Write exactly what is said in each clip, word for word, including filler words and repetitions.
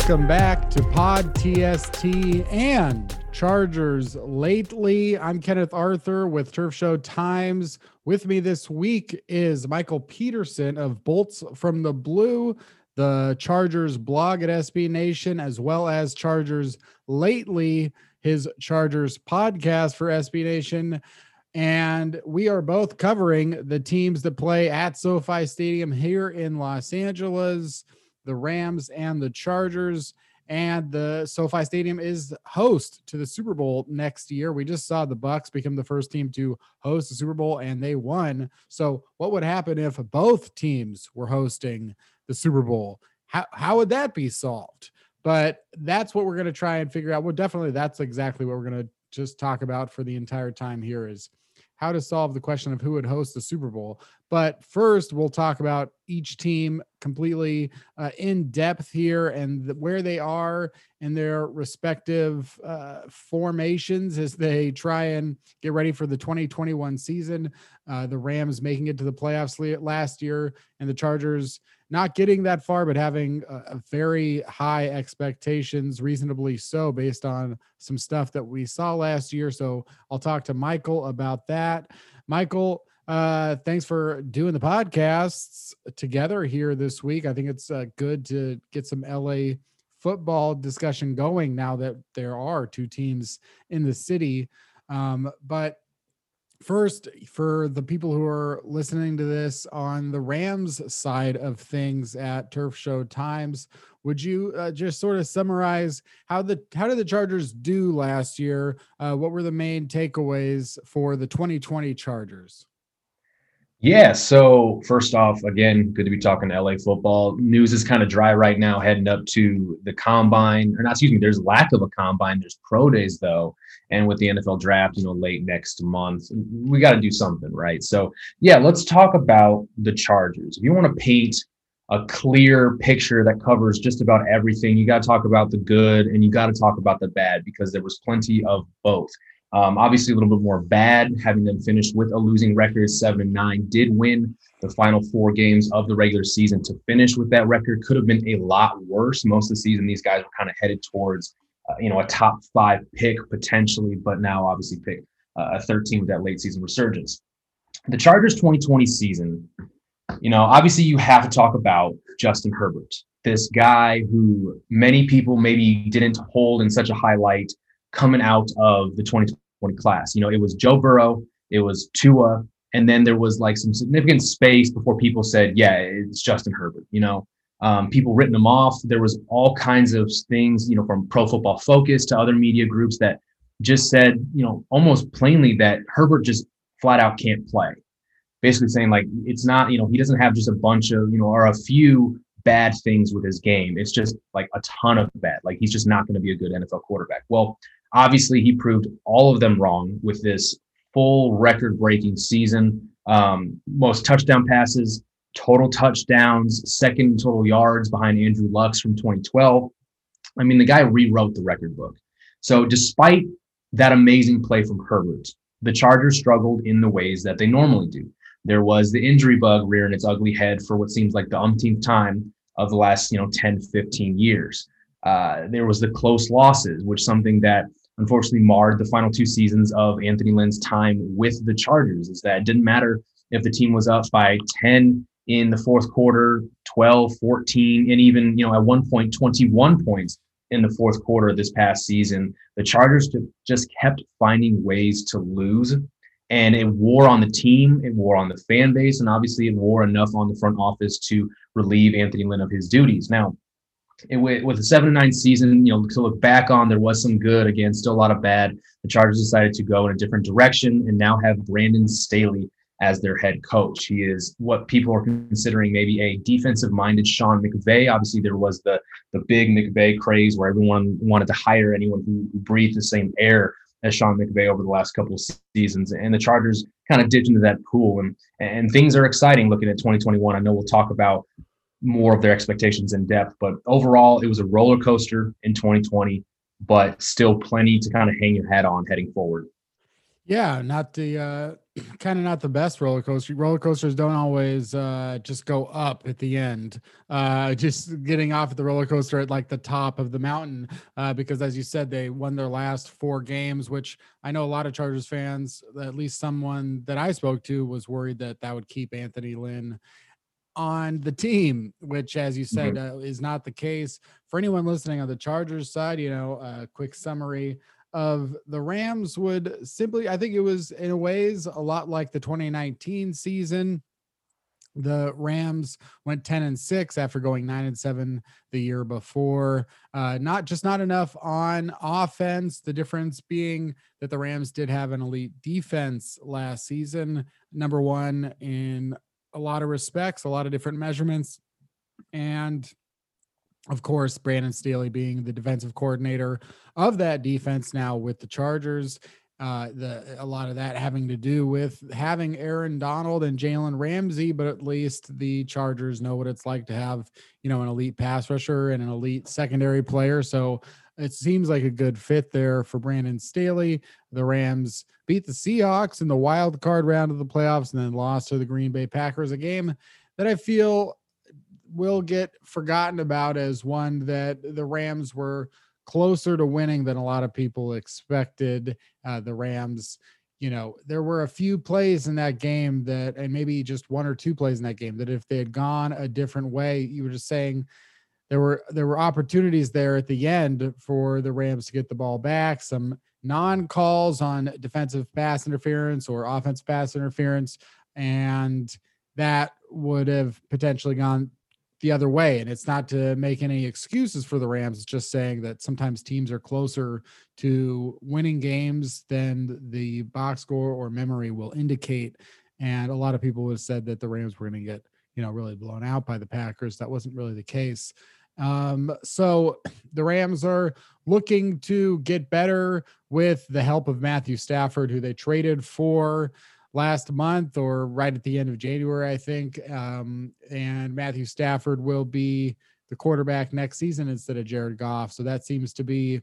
Welcome back to Pod T S T and Chargers Lately. I'm Kenneth Arthur with Turf Show Times. With me this week is Michael Peterson of Bolts from the Blue, the Chargers blog at S B Nation, as well as Chargers Lately, his Chargers podcast for S B Nation. And we are both covering the teams that play at SoFi Stadium here in Los Angeles, the Rams and the Chargers. And the SoFi Stadium is host to the Super Bowl next year. We just saw the Bucs become the first team to host the Super Bowl, and they won. So what would happen if both teams were hosting the Super Bowl? How, how would that be solved? But that's what we're going to try and figure out. Well, definitely that's exactly what we're going to just talk about for the entire time here is how to solve the question of who would host the Super Bowl. But first, we'll talk about each team completely uh, in depth here and the, where they are in their respective uh, formations as they try and get ready for the twenty twenty-one season. Uh, the Rams making it to the playoffs last year, and the Chargers not getting that far, but having a, a very high expectations, reasonably so, based on some stuff that we saw last year. So I'll talk to Michael about that. Michael, uh, thanks for doing the podcasts together here this week. I think it's uh, good to get some L A football discussion going now that there are two teams in the city. Um, but First, for the people who are listening to this on the Rams side of things at Turf Show Times, would you uh, just sort of summarize how the how did the Chargers do last year? Uh, what were the main takeaways for the twenty twenty Chargers? Yeah, so first off, again, good to be talking L A football. News is kind of dry right now heading up to the combine, or not, excuse me, there's lack of a combine. There's pro days, though. And with the N F L draft, you know, late next month, we got to do something, right? So, yeah, let's talk about the Chargers. If you want to paint a clear picture that covers just about everything, you got to talk about the good and you got to talk about the bad because there was plenty of both. Um, obviously, a little bit more bad, having them finish with a losing record, seven and nine. Did win the final four games of the regular season to finish with that record. Could have been a lot worse. Most of the season, these guys were kind of headed towards, uh, you know, a top five pick potentially, but now obviously pick uh, a thirteen with that late season resurgence. The Chargers twenty twenty season, you know, obviously you have to talk about Justin Herbert, this guy who many people maybe didn't hold in such a high light coming out of the twenty twenty class. You know, it was Joe Burrow, it was Tua, and then there was like some significant space before people said, yeah, it's Justin Herbert. You know, um, people written him off. There was all kinds of things, you know, from Pro Football Focus to other media groups that just said, you know, almost plainly that Herbert just flat out can't play. Basically saying like, it's not, you know, he doesn't have just a bunch of, you know, or a few bad things with his game. It's just like a ton of bad. Like he's just not going to be a good N F L quarterback. Well, obviously, he proved all of them wrong with this full record-breaking season. Um, most touchdown passes, total touchdowns, second in total yards behind Andrew Luck from twenty twelve. I mean, the guy rewrote the record book. So despite that amazing play from Herbert, the Chargers struggled in the ways that they normally do. There was the injury bug rearing its ugly head for what seems like the umpteenth time of the last, you know, ten, fifteen years. Uh, there was the close losses, which something that unfortunately marred the final two seasons of Anthony Lynn's time with the Chargers, is that it didn't matter if the team was up by ten in the fourth quarter, twelve, fourteen, and even, you know, at one point, twenty-one points in the fourth quarter of this past season. The Chargers just kept finding ways to lose, and it wore on the team, it wore on the fan base, and obviously it wore enough on the front office to relieve Anthony Lynn of his duties. Now, It, with a seven and nine season, you know, to look back on, there was some good. Again, still a lot of bad. The Chargers decided to go in a different direction and now have Brandon Staley as their head coach. He is what people are considering maybe a defensive-minded Sean McVay. Obviously, there was the the big McVay craze where everyone wanted to hire anyone who breathed the same air as Sean McVay over the last couple of seasons. And the Chargers kind of dipped into that pool. And, and things are exciting looking at twenty twenty-one. I know we'll talk about more of their expectations in depth, but overall it was a roller coaster in twenty twenty, but still plenty to kind of hang your hat on heading forward. Yeah, not the uh kind of not the best roller coaster. Roller coasters don't always uh, just go up at the end. Uh, just getting off at the roller coaster at like the top of the mountain, uh, because as you said, they won their last four games, which I know a lot of Chargers fans, at least someone that I spoke to, was worried that that would keep Anthony Lynn on the team, which, as you said, Mm-hmm. uh, is not the case. For anyone listening on the Chargers side, you know, a quick summary of the Rams would simply, I think it was in a ways a lot like the twenty nineteen season. The Rams went ten and six after going nine and seven the year before. Uh, not just not enough on offense. The difference being that the Rams did have an elite defense last season, number one in a lot of respects, a lot of different measurements. And of course, Brandon Staley being the defensive coordinator of that defense now with the Chargers. Uh, the a lot of that having to do with having Aaron Donald and Jalen Ramsey, but at least the Chargers know what it's like to have, you know, an elite pass rusher and an elite secondary player. So it seems like a good fit there for Brandon Staley. The Rams beat the Seahawks in the wild card round of the playoffs and then lost to the Green Bay Packers, a game that I feel will get forgotten about as one that the Rams were closer to winning than a lot of people expected. Uh, the Rams, you know, there were a few plays in that game that, and maybe just one or two plays in that game that if they had gone a different way, you were just saying there were, there were opportunities there at the end for the Rams to get the ball back, some non-calls on defensive pass interference or offensive pass interference. And that would have potentially gone the other way. And it's not to make any excuses for the Rams. It's just saying that sometimes teams are closer to winning games than the box score or memory will indicate. And a lot of people have said that the Rams were going to get, you know, really blown out by the Packers. That wasn't really the case. Um, so the Rams are looking to get better with the help of Matthew Stafford, who they traded for last month or right at the end of January, I think. Um, and Matthew Stafford will be the quarterback next season instead of Jared Goff. So that seems to be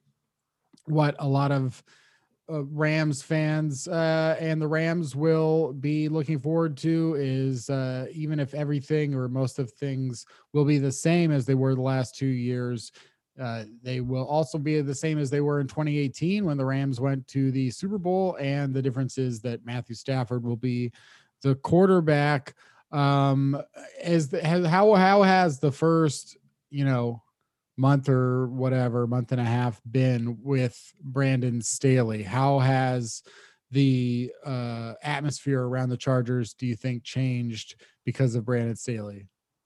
what a lot of uh, Rams fans uh, and the Rams will be looking forward to is uh, even if everything or most of things will be the same as they were the last two years, Uh, they will also be the same as they were in twenty eighteen when the Rams went to the Super Bowl. And the difference is that Matthew Stafford will be the quarterback. Um, as the, has, how, how has the first, you know, month or whatever, month and a half been with Brandon Staley? How has the uh, atmosphere around the Chargers, do you think, changed because of Brandon Staley?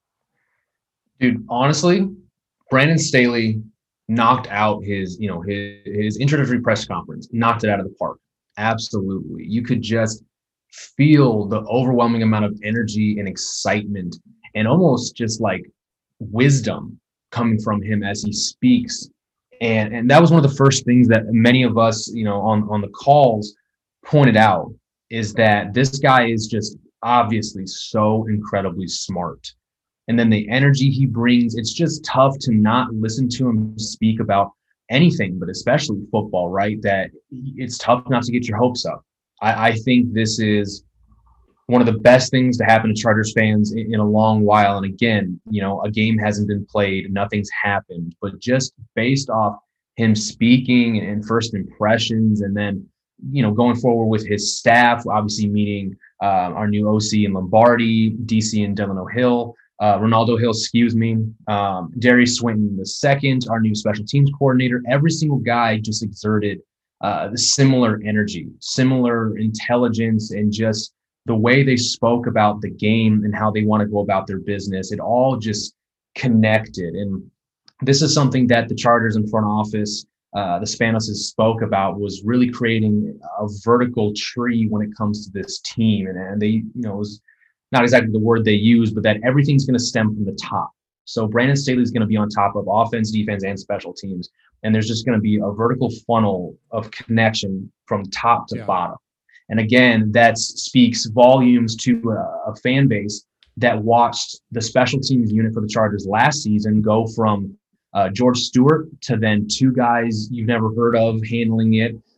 Dude, honestly, Brandon Staley knocked out his, you know, his, his introductory press conference, knocked it out of the park. Absolutely. You could just feel the overwhelming amount of energy and excitement and almost just like wisdom coming from him as he speaks. And, and that was one of the first things that many of us, you know, on, on the calls pointed out is that this guy is just obviously so incredibly smart. And then the energy he brings, it's just tough to not listen to him speak about anything, but especially football, right? That it's tough not to get your hopes up. I, I think this is one of the best things to happen to Chargers fans in, in a long while. And again, you know, a game hasn't been played, nothing's happened, but just based off him speaking and first impressions, and then, you know, going forward with his staff, obviously meeting uh, our new O C in Lombardi, D C and Delano Hill, Uh, Ronaldo Hill, excuse me, um, Darius Swinton the second, our new special teams coordinator. Every single guy just exerted uh, the similar energy, similar intelligence, and just the way they spoke about the game and how they want to go about their business. It all just connected. And this is something that the Chargers in front office, uh, the Spanos spoke about, was really creating a vertical tree when it comes to this team. And, and they, you know, it was not exactly the word they use, but that everything's going to stem from the top. So Brandon Staley is going to be on top of offense, defense, and special teams. And there's just going to be a vertical funnel of connection from top to yeah. bottom. And again, that speaks volumes to a, a fan base that watched the special teams unit for the Chargers last season go from uh, George Stewart to then two guys you've never heard of handling it.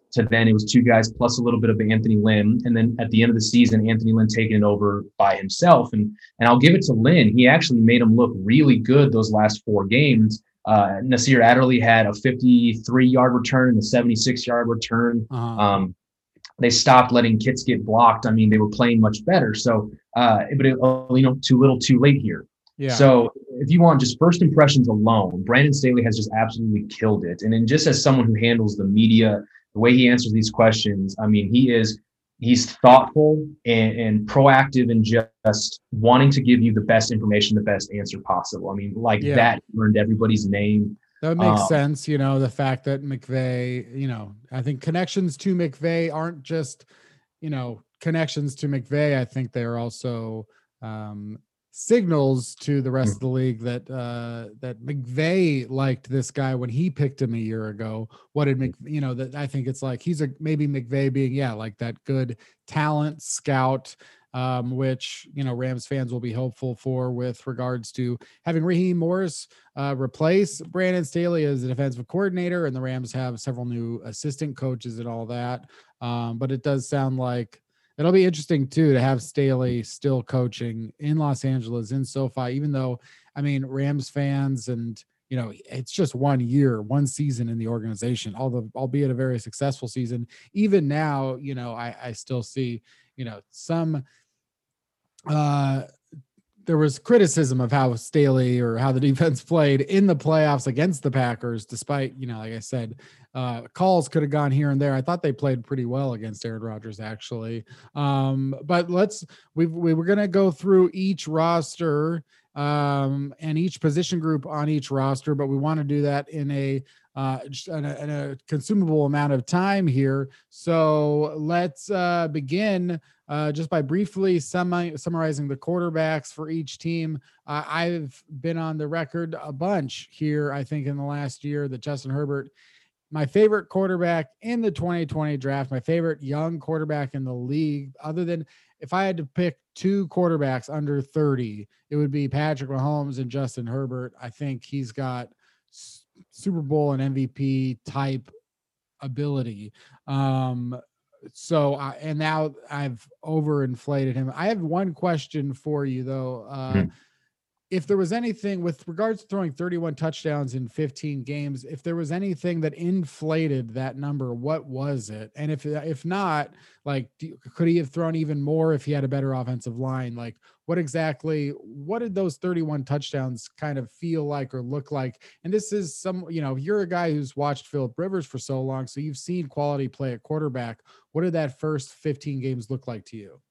to then it was two guys plus a little bit of Anthony Lynn. And then at the end of the season, Anthony Lynn taking it over by himself. And and I'll give it to Lynn. He actually made him look really good those last four games. Uh, Nasir Adderley had a fifty-three-yard return and a seventy-six-yard return. Uh-huh. Um, they stopped letting kits get blocked. I mean, they were playing much better. So, uh, but it, you know, too little, too late here. Yeah. So if you want just first impressions alone, Brandon Staley has just absolutely killed it. And then just as someone who handles the media, the way he answers these questions, I mean, he is he's thoughtful and, and proactive and just wanting to give you the best information, the best answer possible. I mean, like yeah. that earned everybody's name. That would make um, sense. You know, the fact that McVay, you know, I think connections to McVay aren't just, you know, connections to McVay. I think they're also um, signals to the rest of the league that uh, that McVay liked this guy when he picked him a year ago. What did Mc, you know, that I think it's like he's a maybe McVay being, yeah, like that good talent scout, um, which, you know, Rams fans will be hopeful for with regards to having Raheem Morris uh, replace Brandon Staley as the defensive coordinator. And the Rams have several new assistant coaches and all that. Um, but it does sound like it'll be interesting too to have Staley still coaching in Los Angeles in SoFi, even though, I mean, Rams fans and, you know, it's just one year, one season in the organization, although albeit a very successful season. Even now, you know, I, I still see, you know, some, uh, there was criticism of how Staley or how the defense played in the playoffs against the Packers, despite, you know, like I said, uh, calls could have gone here and there. I thought they played pretty well against Aaron Rodgers, actually. Um, but let's, we we were going to go through each roster um, and each position group on each roster, but we want to do that in a, uh, in a, in a consumable amount of time here. So let's uh, begin Uh, just by briefly summi- summarizing the quarterbacks for each team. Uh, I've been on the record a bunch here, I think, in the last year that Justin Herbert, my favorite quarterback in the twenty twenty draft, my favorite young quarterback in the league, other than if I had to pick two quarterbacks under thirty, it would be Patrick Mahomes and Justin Herbert. I think he's got s- Super Bowl and M V P type ability. Um, So, uh, and now I've overinflated him. I have one question for you, though. Uh, mm-hmm. If there was anything with regards to throwing thirty-one touchdowns in fifteen games, if there was anything that inflated that number, what was it? And if if not, like, do, could he have thrown even more if he had a better offensive line? Like, what exactly, what did those thirty-one touchdowns kind of feel like or look like? And this is some, you know, you're a guy who's watched Phillip Rivers for so long, so you've seen quality play at quarterback. What did that first fifteen games look like to you?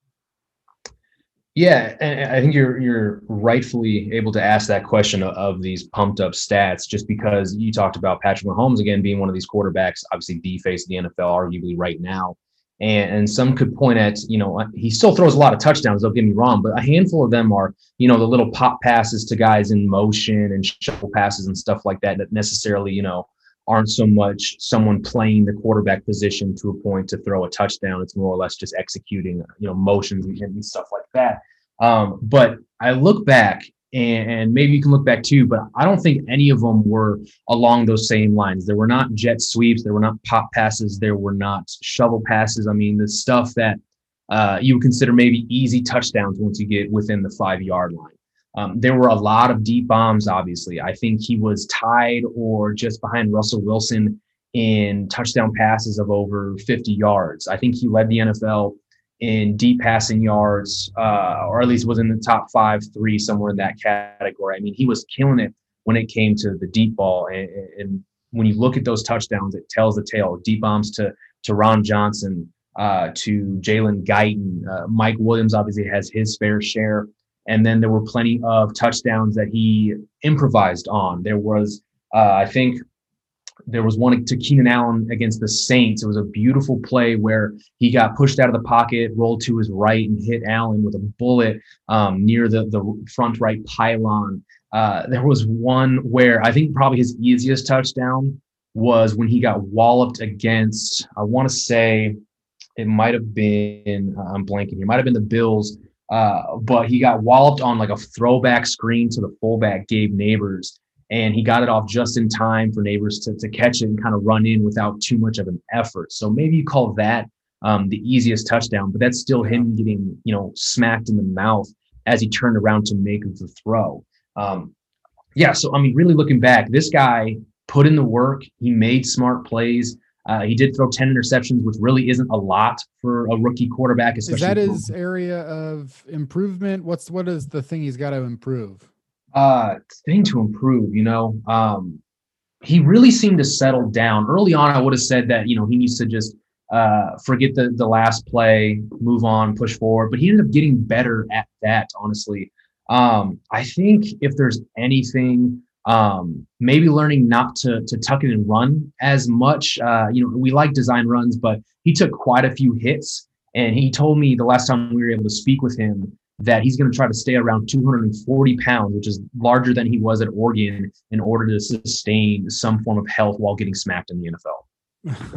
Yeah, and I think you're you're rightfully able to ask that question of, of these pumped up stats, just because you talked about Patrick Mahomes again being one of these quarterbacks, obviously the face of the N F L, arguably right now. And, and some could point at, you know, he still throws a lot of touchdowns, don't get me wrong, but a handful of them are, you know, the little pop passes to guys in motion and shovel passes and stuff like that that necessarily, you know, aren't so much someone playing the quarterback position to a point to throw a touchdown. It's more or less just executing, you know, motions and, and stuff like that. Um, but I look back, and, and maybe you can look back too, but I don't think any of them were along those same lines. There were not jet sweeps. There were not pop passes. There were not shovel passes. I mean, the stuff that uh, you would consider maybe easy touchdowns once you get within the five-yard line. Um, there were a lot of deep bombs, obviously. I think he was tied or just behind Russell Wilson in touchdown passes of over fifty yards. I think he led the N F L in deep passing yards, uh, or at least was in the top five, three, somewhere in that category. I mean, he was killing it when it came to the deep ball. And, and when you look at those touchdowns, it tells the tale. Deep bombs to, to Ron Johnson, uh, to Jalen Guyton. Uh, Mike Williams obviously has his fair share. And then there were plenty of touchdowns that he improvised on. There was, uh, I think, there was one to Keenan Allen against the Saints. It was a beautiful play where he got pushed out of the pocket, rolled to his right, and hit Allen with a bullet um, near the, the front right pylon. Uh, there was one where I think probably his easiest touchdown was when he got walloped against, I want to say it might have been, uh, I'm blanking here, it might have been the Bills, uh, but he got walloped on like a throwback screen to the fullback Gabe Neighbors. and he got it off just in time for Neighbors to, to catch it and kind of run in without too much of an effort. So maybe you call that um, the easiest touchdown, but that's still him getting, you know, smacked in the mouth as he turned around to make the throw. Um, yeah, so, I mean, really looking back, this guy put in the work. He made smart plays. Uh, he did throw ten interceptions, which really isn't a lot for a rookie quarterback. Is that his area of improvement? What's what is the thing he's got to improve? Uh, thing to improve, you know, um, he really seemed to settle down. Early on, I would have said that, you know, he needs to just uh, forget the the last play, move on, push forward. But he ended up getting better at that, honestly. Um, I think if there's anything, um, maybe learning not to to tuck it and run as much. Uh, you know, we like design runs, but he took quite a few hits. And he told me the last time we were able to speak with him that he's going to try to stay around two hundred forty pounds, which is larger than he was at Oregon, in order to sustain some form of health while getting smacked in the N F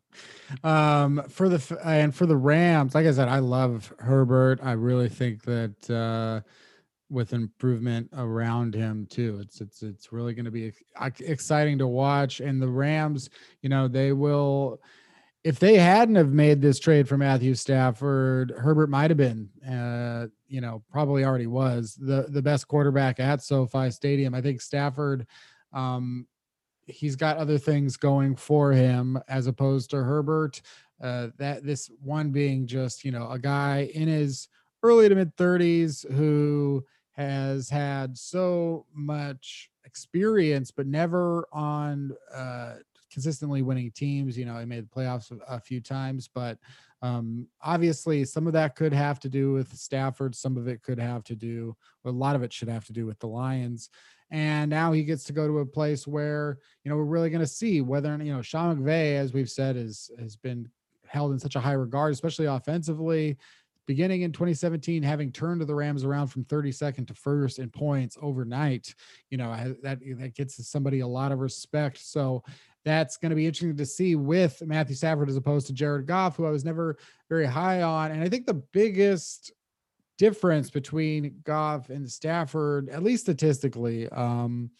L. um, for the and for the Rams, like I said, I love Herbert. I really think that uh, with improvement around him too, it's it's it's really going to be exciting to watch. And the Rams, you know, they will. If they hadn't have made this trade for Matthew Stafford, Herbert might have been, uh, you know, probably already was the, the best quarterback at SoFi Stadium. I think Stafford, um, he's got other things going for him as opposed to Herbert. Uh, that this one being just, you know, a guy in his early to mid thirties who has had so much experience, but never on, uh, consistently winning teams. You know, he made the playoffs a, a few times, but um, obviously some of that could have to do with Stafford. Some of it could have to do, well, a lot of it should have to do with the Lions. And now he gets to go to a place where, you know, we're really going to see whether, you know, Sean McVay, as we've said, is, has been held in such a high regard, especially offensively. Beginning in twenty seventeen, having turned to the Rams around from thirty-second to first in points overnight, you know, that, that gets somebody a lot of respect. So that's going to be interesting to see with Matthew Stafford as opposed to Jared Goff, who I was never very high on. And I think the biggest difference between Goff and Stafford, at least statistically, um,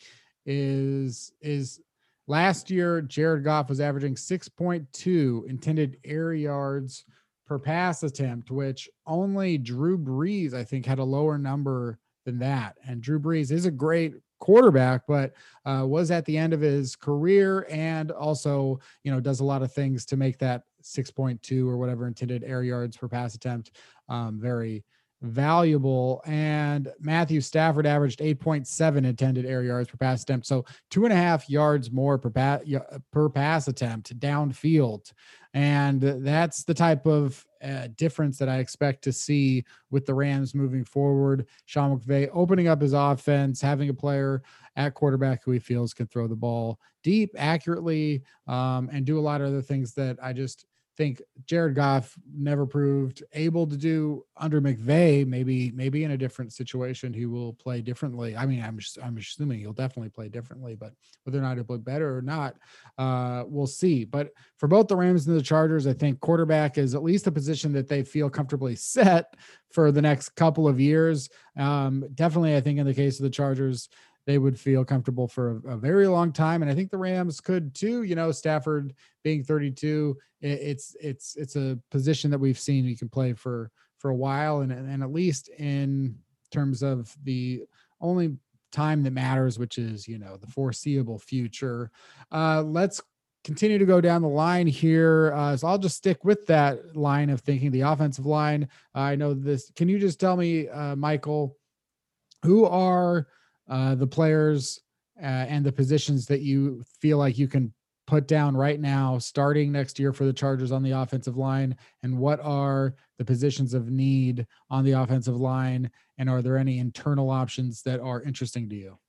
is, is last year, Jared Goff was averaging six point two intended air yards per pass attempt, which only Drew Brees, I think, had a lower number than that. And Drew Brees is a great quarterback, but uh, was at the end of his career and also, you know, does a lot of things to make that six point two or whatever intended air yards per pass attempt um, very valuable. And Matthew Stafford averaged eight point seven intended air yards per pass attempt. So two and a half yards more per, pa- per pass attempt downfield. And that's the type of uh, difference that I expect to see with the Rams moving forward. Sean McVay opening up his offense, having a player at quarterback who he feels can throw the ball deep, accurately, um, and do a lot of other things that I just think Jared Goff never proved able to do under McVay. Maybe, maybe in a different situation, he will play differently. I mean, I'm just, I'm assuming he'll definitely play differently, but whether or not he'll play better or not, uh, we'll see. But for both the Rams and the Chargers, I think quarterback is at least a position that they feel comfortably set for the next couple of years. Um, definitely, I think in the case of the Chargers, they would feel comfortable for a, a very long time. And I think the Rams could too, you know, Stafford being thirty-two, it, it's, it's, it's a position that we've seen he can play for, for a while. And, and at least in terms of the only time that matters, which is, you know, the foreseeable future. Uh, let's continue to go down the line here. Uh, so I'll just stick with that line of thinking, the offensive line. Uh, I know this. Can you just tell me, uh, Michael, who are, Uh, the players uh, and the positions that you feel like you can put down right now, starting next year for the Chargers on the offensive line? And what are the positions of need on the offensive line? And are there any internal options that are interesting to you?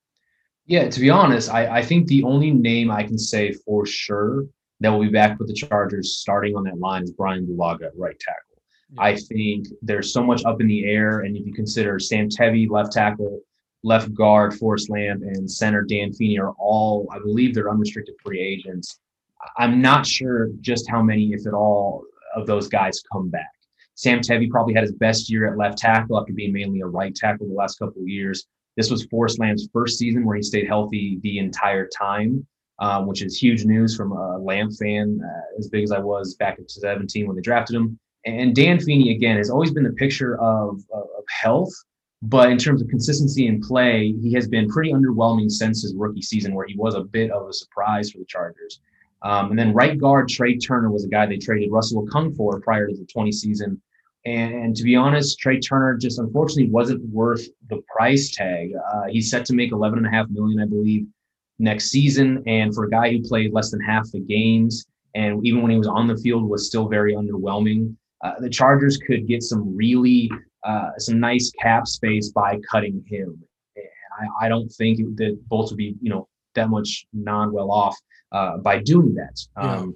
Yeah, to be honest, I, I think the only name I can say for sure that will be back with the Chargers starting on that line is Brian Bulaga at right tackle. Yeah. I think there's so much up in the air. And if you consider Sam Tevi, left tackle, left guard Forrest Lamp, and center Dan Feeney are all, I believe, they're unrestricted free agents. I'm not sure just how many, if at all, of those guys come back. Sam Tevi probably had his best year at left tackle after being mainly a right tackle the last couple of years. This was Forrest Lamb's first season where he stayed healthy the entire time, um, which is huge news from a Lamb fan, uh, as big as I was back in seventeen when they drafted him. And Dan Feeney, again, has always been the picture of, of health, but in terms of consistency in play, he has been pretty underwhelming since his rookie season, where he was a bit of a surprise for the Chargers. Um, and then right guard Trey Turner was a guy they traded Russell Okung for prior to the twenty season. And, and to be honest, Trey Turner just unfortunately wasn't worth the price tag. Uh, he's set to make eleven and a half million, I believe, next season. And for a guy who played less than half the games, and even when he was on the field, was still very underwhelming. Uh, the Chargers could get some really uh, some nice cap space by cutting him. And I, I don't think that Bolts would be, you know, that much non-well off uh, by doing that. Yeah. Um,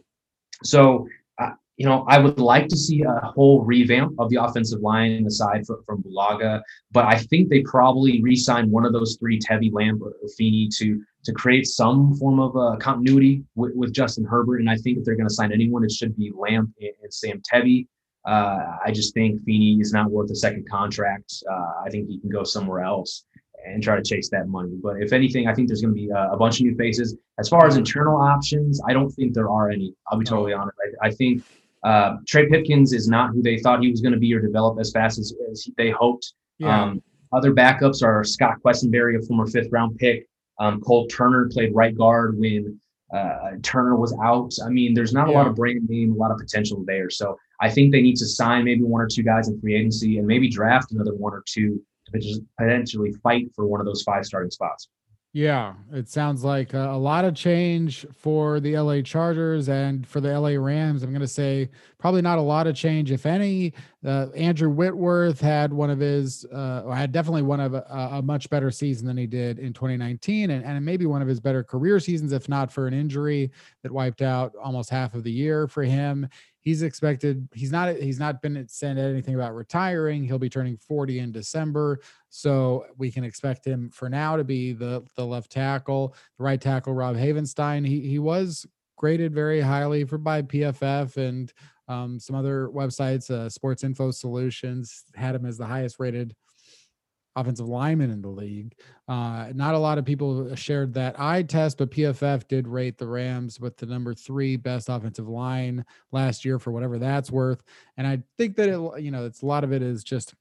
so, uh, you know, I would like to see a whole revamp of the offensive line aside from, from Bulaga, but I think they probably re-sign one of those three, Tevy, Lamb, or Feeney, to to create some form of uh, continuity with, with Justin Herbert. And I think if they're going to sign anyone, it should be Lamb and, and Sam Tevy. Uh, I just think Feeney is not worth a second contract. Uh, I think he can go somewhere else and try to chase that money. But if anything, I think there's going to be a, a bunch of new faces. As far as internal options, I don't think there are any. I'll be totally honest. I, I think uh, Trey Pipkins is not who they thought he was going to be or develop as fast as, as they hoped. Yeah. Um, other backups are Scott Quessenberry, a former fifth round pick. Um, Cole Turner played right guard when uh, Turner was out. I mean, there's not a yeah. lot of brand name, a lot of potential there. So I think they need to sign maybe one or two guys in free agency and maybe draft another one or two to potentially fight for one of those five starting spots. Yeah, it sounds like a, a lot of change for the L A Chargers and for the L A Rams. I'm going to say probably not a lot of change, if any. Uh, Andrew Whitworth had one of his, uh, had definitely one of a, a much better season than he did in twenty nineteen, and, and maybe one of his better career seasons, if not for an injury that wiped out almost half of the year for him. He's expected, he's not, he's not been said anything about retiring. He'll be turning forty in December. So we can expect him for now to be the, the left tackle. The right tackle, Rob Havenstein, he, he was graded very highly for by P F F and um, some other websites. uh, Sports Info Solutions had him as the highest rated offensive lineman in the league. Uh, not a lot of people shared that eye test, but P F F did rate the Rams with the number three best offensive line last year for whatever that's worth. And I think that it, you know, it's a lot of it is just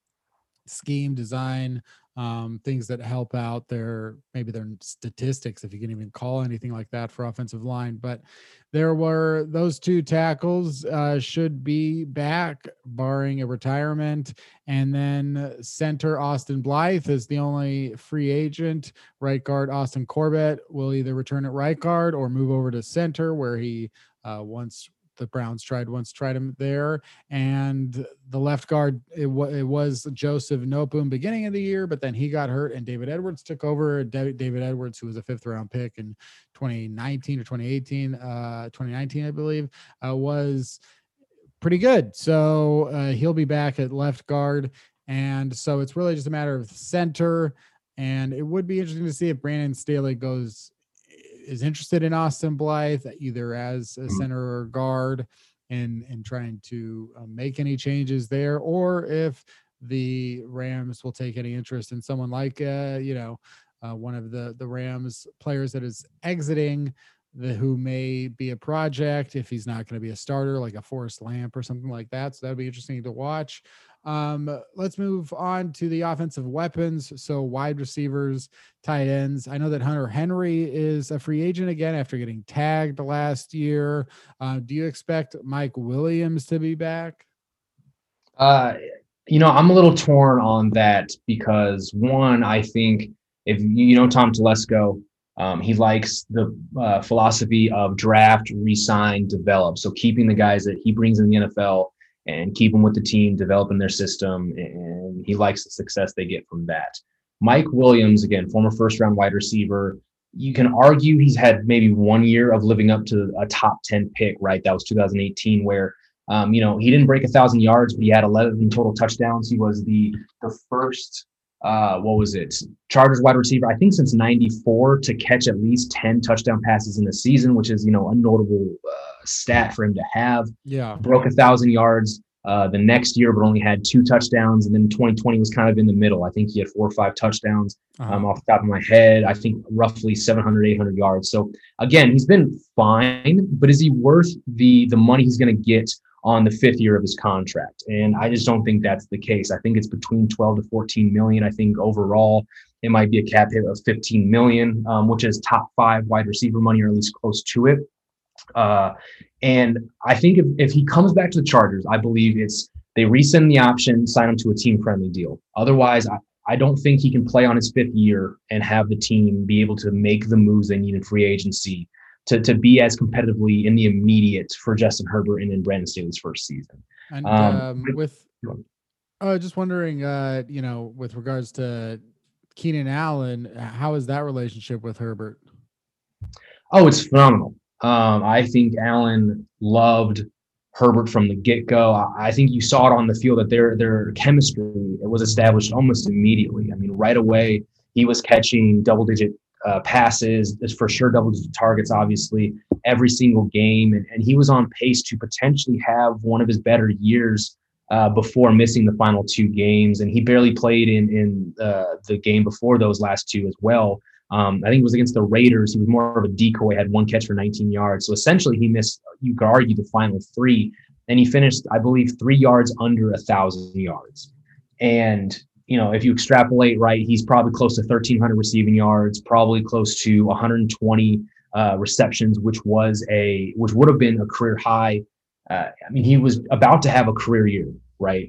scheme design, um, things that help out their, maybe their statistics, if you can even call anything like that for offensive line. But there were those two tackles uh, should be back barring a retirement. And then center Austin Blythe is the only free agent. Right guard Austin Corbett will either return at right guard or move over to center, where he uh, once the Browns tried once tried him there. And the left guard, it, w- it was Joseph Nopum beginning of the year, but then he got hurt and David Edwards took over. Da- David Edwards, who was a fifth round pick in twenty nineteen or twenty eighteen, uh, twenty nineteen, I believe, uh, was pretty good. So uh, he'll be back at left guard. And so it's really just a matter of center. And it would be interesting to see if Brandon Staley goes is interested in Austin Blythe, either as a center or guard, and and trying to uh, make any changes there, or if the Rams will take any interest in someone like uh, you know uh, one of the the Rams players that is exiting, the who may be a project if he's not going to be a starter, like a Forrest Lamp or something like that. So that'd be interesting to watch. Um, let's move on to the offensive weapons. So wide receivers, tight ends. I know that Hunter Henry is a free agent again after getting tagged last year. Uh, do you expect Mike Williams to be back? Uh, you know, I'm a little torn on that because one, I think if you know Tom Telesco, um, he likes the uh, philosophy of draft, re-sign, develop. So keeping the guys that he brings in the N F L and keep them with the team, developing their system, and he likes the success they get from that. Mike Williams, again, former first-round wide receiver, you can argue he's had maybe one year of living up to a top ten pick, right? That was two thousand eighteen, where, um, you know, he didn't break one thousand yards, but he had eleven total touchdowns. He was the the first, uh, what was it, Chargers wide receiver, I think since ninety-four, to catch at least ten touchdown passes in the season, which is, you know, a notable uh, stat for him to have. Yeah. Broke one thousand yards Uh, the next year, but only had two touchdowns. And then twenty twenty was kind of in the middle. I think he had four or five touchdowns uh-huh. um, off the top of my head. I think roughly seven hundred, eight hundred yards. So again, he's been fine, but is he worth the the money he's going to get on the fifth year of his contract? And I just don't think that's the case. I think it's between twelve to fourteen million. I think overall it might be a cap hit of fifteen million, um, which is top five wide receiver money, or at least close to it. Uh, and I think if, if he comes back to the Chargers, I believe it's they rescind the option, sign him to a team-friendly deal. Otherwise, I, I don't think he can play on his fifth year and have the team be able to make the moves they need in free agency to, to be as competitively in the immediate for Justin Herbert and in Brandon Staley's first season. And um, um, with, uh, just wondering, uh, you know, with regards to Keenan Allen, how is that relationship with Herbert? Oh, it's phenomenal. Um, I think Allen loved Herbert from the get-go. I think you saw it on the field that their their chemistry was established almost immediately. I mean, right away, he was catching double-digit uh, passes, for sure double-digit targets, obviously, every single game. And, and he was on pace to potentially have one of his better years uh, before missing the final two games. And he barely played in, in uh, the game before those last two as well. Um, I think it was against the Raiders. He was more of a decoy, had one catch for nineteen yards. So essentially he missed, you could argue, the final three. And he finished, I believe, three yards under a thousand yards. And, you know, if you extrapolate, right, he's probably close to thirteen hundred receiving yards, probably close to one hundred twenty uh, receptions, which was a, which would have been a career high. Uh, I mean, he was about to have a career year, right?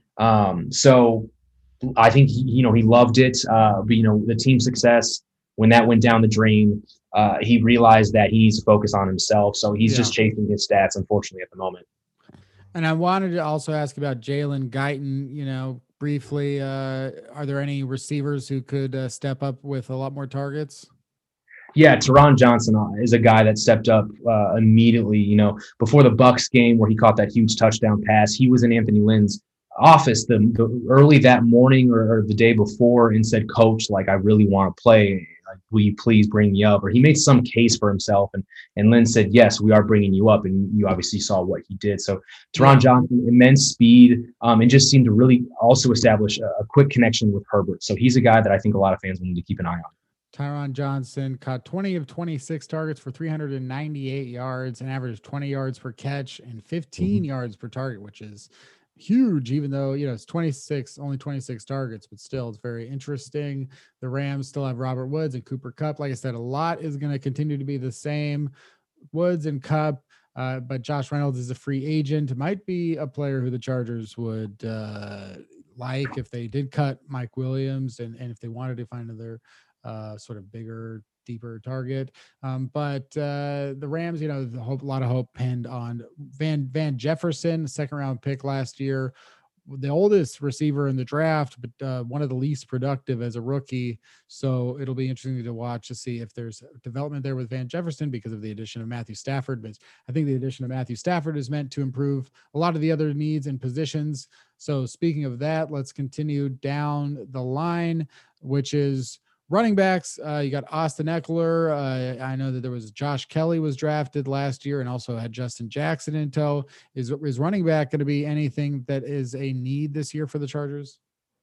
Um, so I think, he, you know, he loved it. Uh, but, you know, the team success, when that went down the drain, uh, he realized that he needs to focus on himself. So he's yeah. just chasing his stats, unfortunately, at the moment. And I wanted to also ask about Jalen Guyton, you know, briefly. Uh, are there any receivers who could uh, step up with a lot more targets? Yeah, Taron Johnson is a guy that stepped up uh, immediately. You know, before the Bucs game where he caught that huge touchdown pass, he was in Anthony Lynn's office the, the early that morning or, or the day before and said, "Coach, like, I really want to play. Like, will you please bring me up?" Or he made some case for himself, and and Lynn said, "Yes, we are bringing you up." And you obviously saw what he did. So Taron Johnson, immense speed, um, and just seemed to really also establish a, a quick connection with Herbert. So he's a guy that I think a lot of fans will need to keep an eye on. Taron Johnson caught twenty of twenty-six targets for three hundred ninety-eight yards, and averaged twenty yards per catch and fifteen mm-hmm. yards per target, which is huge, even though, you know, it's twenty-six, only twenty-six targets, but still it's very interesting. The Rams still have Robert Woods and Cooper Kupp. Like I said, a lot is going to continue to be the same. Woods and Kupp, uh, but Josh Reynolds is a free agent. Might be a player who the Chargers would uh, like if they did cut Mike Williams and, and if they wanted to find another uh, sort of bigger, deeper target. Um, but uh, the Rams, you know, the hope, a lot of hope pinned on Van Van Jefferson, second round pick last year, the oldest receiver in the draft, but uh, one of the least productive as a rookie. So it'll be interesting to watch to see if there's development there with Van Jefferson because of the addition of Matthew Stafford. But I think the addition of Matthew Stafford is meant to improve a lot of the other needs and positions. So speaking of that, let's continue down the line, which is running backs. Uh, you got Austin Eckler. Uh, I know that there was Josh Kelly was drafted last year and also had Justin Jackson in tow. Is, is running back going to be anything that is a need this year for the Chargers?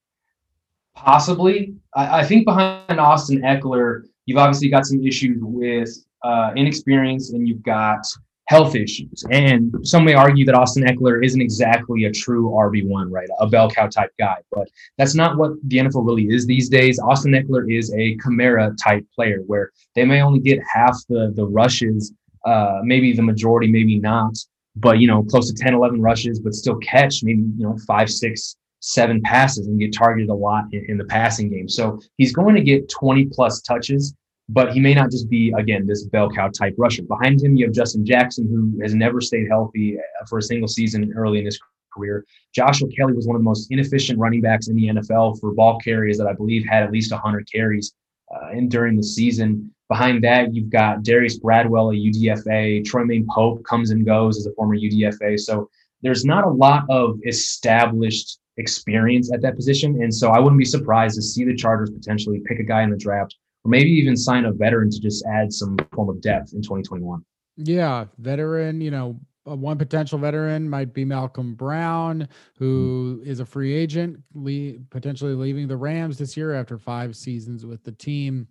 Possibly. I, I think behind Austin Eckler, you've obviously got some issues with uh, inexperience, and you've got health issues. And some may argue that Austin Eckler isn't exactly a true R B one, right? A bell cow type guy, but that's not what the N F L really is these days. Austin Eckler is a Kamara type player where they may only get half the, the rushes, uh, maybe the majority, maybe not, but, you know, close to ten, eleven rushes, but still catch maybe, you know, five, six, seven passes and get targeted a lot in, in the passing game. So he's going to get twenty plus touches, but he may not just be, again, this bell cow type rusher. Behind him, you have Justin Jackson, who has never stayed healthy for a single season early in his career. Joshua Kelly was one of the most inefficient running backs in the N F L for ball carriers that I believe had at least one hundred carries uh, in during the season. Behind that, you've got Darius Bradwell, a U D F A. Troymaine Pope comes and goes as a former U D F A. So there's not a lot of established experience at that position. And so I wouldn't be surprised to see the Chargers potentially pick a guy in the draft, or maybe even sign a veteran to just add some form of depth in twenty twenty-one. Yeah, veteran, you know, uh, one potential veteran might be Malcolm Brown, who is a free agent, le- potentially leaving the Rams this year after five seasons with the team.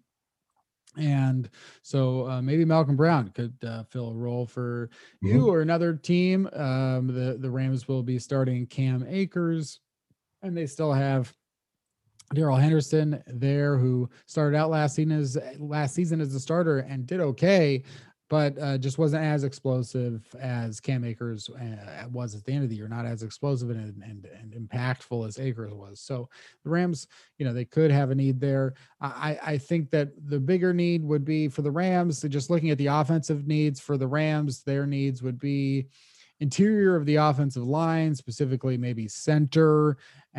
And so uh, maybe Malcolm Brown could uh, fill a role for you Mhm. or another team. Um, the, the Rams will be starting Cam Akers, and they still have Darrell Henderson there, who started out last season as last season as a starter and did okay, but uh, just wasn't as explosive as Cam Akers uh, was at the end of the year. Not as explosive and, and and impactful as Akers was. So the Rams, you know, they could have a need there. I I think that the bigger need would be for the Rams. Just looking at the offensive needs for the Rams, their needs would be interior of the offensive line, specifically maybe center.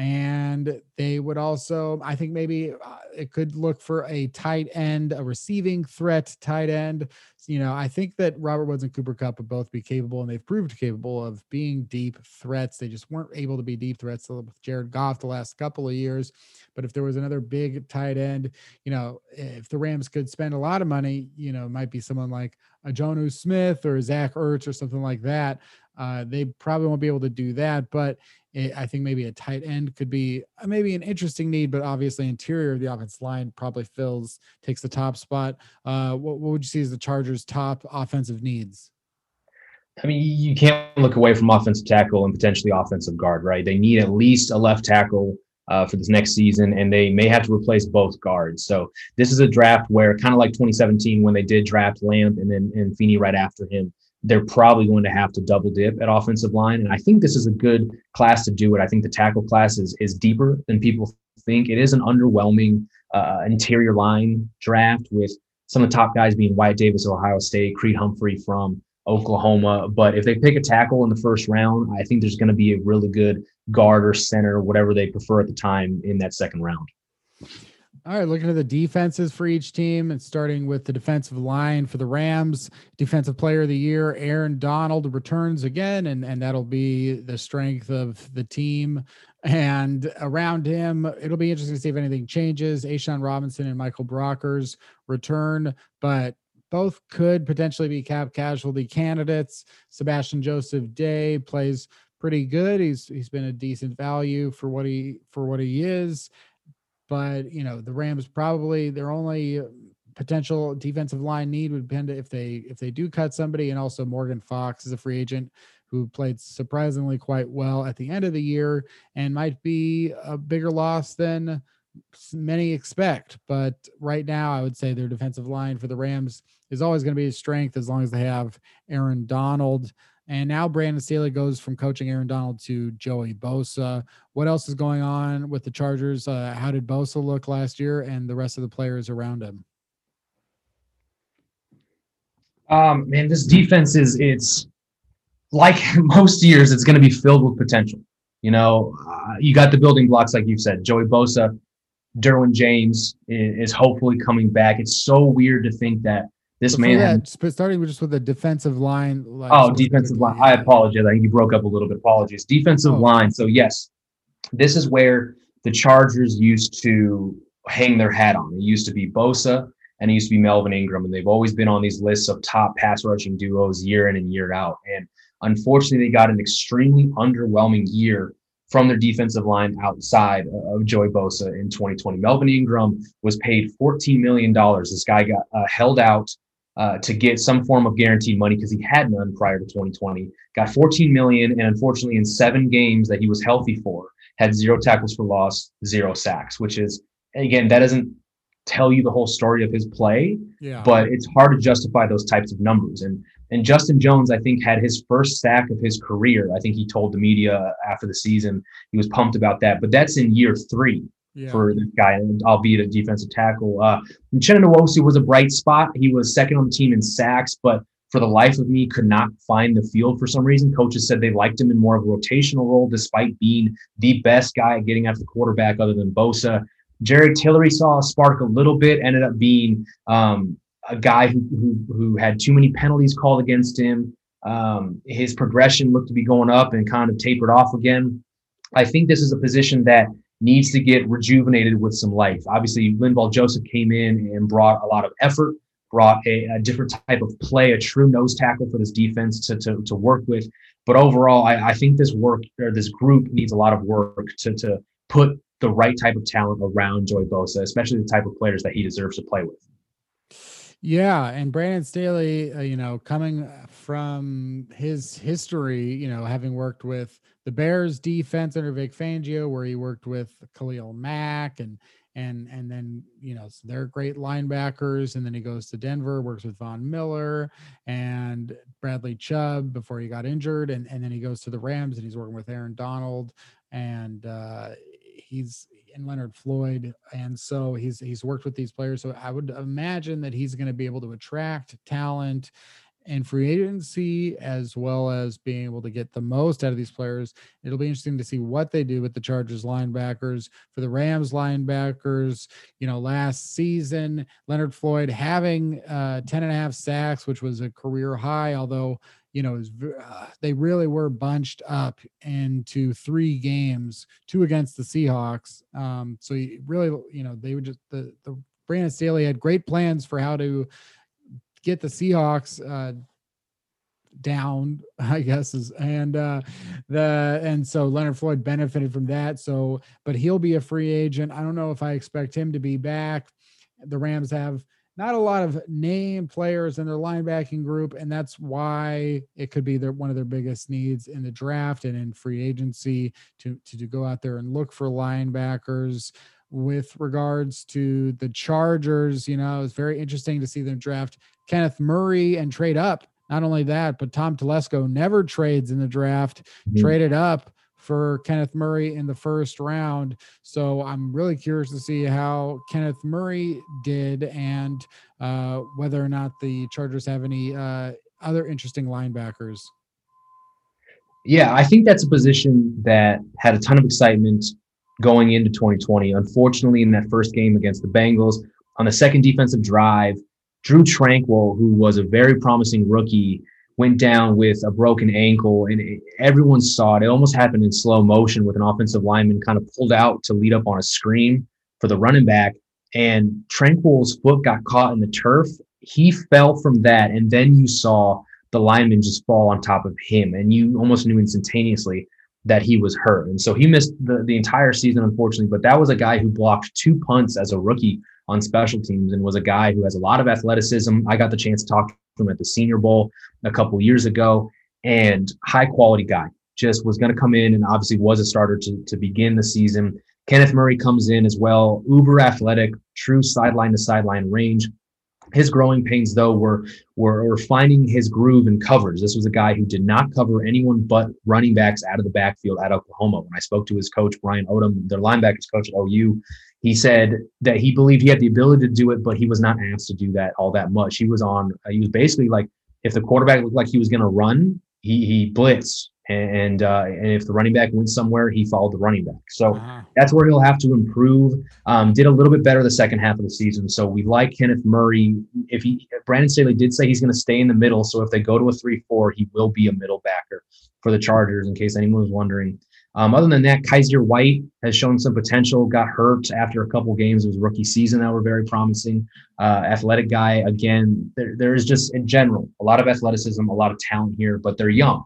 And they would also, I think maybe uh, it could look for a tight end, a receiving threat tight end. So, you know, I think that Robert Woods and Cooper Kupp would both be capable, and they've proved capable of being deep threats. They just weren't able to be deep threats with Jared Goff the last couple of years. But if there was another big tight end, you know, if the Rams could spend a lot of money, you know, it might be someone like a Jonnu Smith or Zach Ertz or something like that. Uh, they probably won't be able to do that, but it, I think maybe a tight end could be uh, maybe an interesting need, but obviously interior of the offensive line probably fills, takes the top spot. Uh, what, what would you see as the Chargers' top offensive needs? I mean, you can't look away from offensive tackle and potentially offensive guard, right? They need at least a left tackle uh, for this next season, and they may have to replace both guards. So this is a draft where, kind of like twenty seventeen when they did draft Lamb and then and Feeney right after him, they're probably going to have to double dip at offensive line. And I think this is a good class to do it. I think the tackle class is, is deeper than people think. It is an underwhelming uh, interior line draft with some of the top guys being Wyatt Davis of Ohio State, Creed Humphrey from Oklahoma. But if they pick a tackle in the first round, I think there's going to be a really good guard or center, whatever they prefer at the time, in that second round. All right, looking at the defenses for each team and starting with the defensive line for the Rams, defensive player of the year, Aaron Donald returns again, and, and that'll be the strength of the team. And around him, it'll be interesting to see if anything changes. A'Shawn Robinson and Michael Brockers return, but both could potentially be cap casualty candidates. Sebastian Joseph Day plays pretty good. He's he's been a decent value for what he for what he is. But, you know, the Rams probably their only potential defensive line need would depend if they if they do cut somebody. And also Morgan Fox is a free agent who played surprisingly quite well at the end of the year and might be a bigger loss than many expect. But right now, I would say their defensive line for the Rams is always going to be a strength as long as they have Aaron Donald. And now Brandon Staley goes from coaching Aaron Donald to Joey Bosa. What else is going on with the Chargers? Uh, how did Bosa look last year and the rest of the players around him? Um, man, this defense is, it's like most years, it's going to be filled with potential. You know, uh, you got the building blocks, like you said. Joey Bosa, Derwin James is, is hopefully coming back. It's so weird to think that this so man that, had, starting with just with the defensive line. Like oh, defensive line. I apologize. I think you broke up a little bit. Apologies. Defensive oh. line. So yes, this is where the Chargers used to hang their hat on. It used to be Bosa and it used to be Melvin Ingram, and they've always been on these lists of top pass rushing duos year in and year out. And unfortunately, they got an extremely underwhelming year from their defensive line outside of Joey Bosa in twenty twenty. Melvin Ingram was paid fourteen million dollars. This guy got uh, held out Uh, to get some form of guaranteed money because he had none prior to twenty twenty. Got fourteen million dollars, and unfortunately, in seven games that he was healthy for, had zero tackles for loss, zero sacks. Which is, again, that doesn't tell you the whole story of his play, yeah. But it's hard to justify those types of numbers. And and Justin Jones, I think, had his first sack of his career. I think he told the media after the season he was pumped about that. But that's in year three. Yeah. For this guy, albeit a defensive tackle. Uh, Uchenna Nwosu was a bright spot. He was second on the team in sacks, but for the life of me, could not find the field for some reason. Coaches said they liked him in more of a rotational role, despite being the best guy at getting after the quarterback other than Bosa. Jared Tillery saw a spark a little bit, ended up being um, a guy who, who who had too many penalties called against him. Um, his progression looked to be going up and kind of tapered off again. I think this is a position that needs to get rejuvenated with some life. Obviously, Linval Joseph came in and brought a lot of effort, brought a, a different type of play, a true nose tackle for this defense to to, to work with. But overall, I, I think this work or this group needs a lot of work to to put the right type of talent around Joey Bosa, especially the type of players that he deserves to play with. Yeah, and Brandon Staley, uh, you know, coming from his history, you know, having worked with the Bears defense under Vic Fangio, where he worked with Khalil Mack and and and then, you know, so they're great linebackers, and then he goes to Denver, works with Von Miller and Bradley Chubb before he got injured, and and then he goes to the Rams and he's working with Aaron Donald and uh, he's and Leonard Floyd. And so he's, he's worked with these players. So I would imagine that he's going to be able to attract talent and free agency, as well as being able to get the most out of these players. It'll be interesting to see what they do with the Chargers linebackers. For the Rams linebackers, you know, last season, Leonard Floyd having uh, ten and a half sacks, which was a career high, although, you know, was, uh, they really were bunched up into three games, two against the Seahawks. Um, so you really, you know, they would just, the, the Brandon Staley had great plans for how to get the Seahawks uh, down, I guess, is, and uh, the, and so Leonard Floyd benefited from that. So, but he'll be a free agent. I don't know if I expect him to be back. The Rams have not a lot of name players in their linebacking group, and that's why it could be their one of their biggest needs in the draft and in free agency to, to, to go out there and look for linebackers. With regards to the Chargers, you know, it's very interesting to see them draft Kenneth Murray and trade up. Not only that, but Tom Telesco never trades in the draft, mm-hmm. traded up for Kenneth Murray in the first round. So I'm really curious to see how Kenneth Murray did and uh, whether or not the Chargers have any uh, other interesting linebackers. Yeah, I think that's a position that had a ton of excitement going into twenty twenty. Unfortunately, in that first game against the Bengals, on the second defensive drive, Drew Tranquill, who was a very promising rookie, went down with a broken ankle, and it, everyone saw it. It almost happened in slow motion with an offensive lineman kind of pulled out to lead up on a screen for the running back, and Tranquill's foot got caught in the turf. He fell from that, and then you saw the lineman just fall on top of him, and you almost knew instantaneously that he was hurt. And so he missed the, the entire season, unfortunately, but that was a guy who blocked two punts as a rookie on special teams and was a guy who has a lot of athleticism. I got the chance to talk to him at the Senior Bowl a couple years ago, and high quality guy, just was going to come in and obviously was a starter to, to begin the season. Kenneth Murray comes in as well, uber athletic, true sideline to sideline range. His growing pains, though, were, were were finding his groove in coverage. This was a guy who did not cover anyone but running backs out of the backfield at Oklahoma. When I spoke to his coach, Brian Odom, their linebackers coach at O U, he said that he believed he had the ability to do it, but he was not asked to do that all that much. He was on, uh, he was basically like, if the quarterback looked like he was going to run, he he blitzed. And uh, and if the running back went somewhere, he followed the running back. So uh-huh. that's where he'll have to improve. Um, did a little bit better the second half of the season. So we like Kenneth Murray. If he, Brandon Staley did say he's going to stay in the middle. So if they go to a three four, he will be a middle backer for the Chargers, in case anyone was wondering. Um, other than that, Kaiser White has shown some potential, got hurt after a couple games of his rookie season that were very promising. Uh, athletic guy. Again, there, there is just, in general, a lot of athleticism, a lot of talent here, but they're young.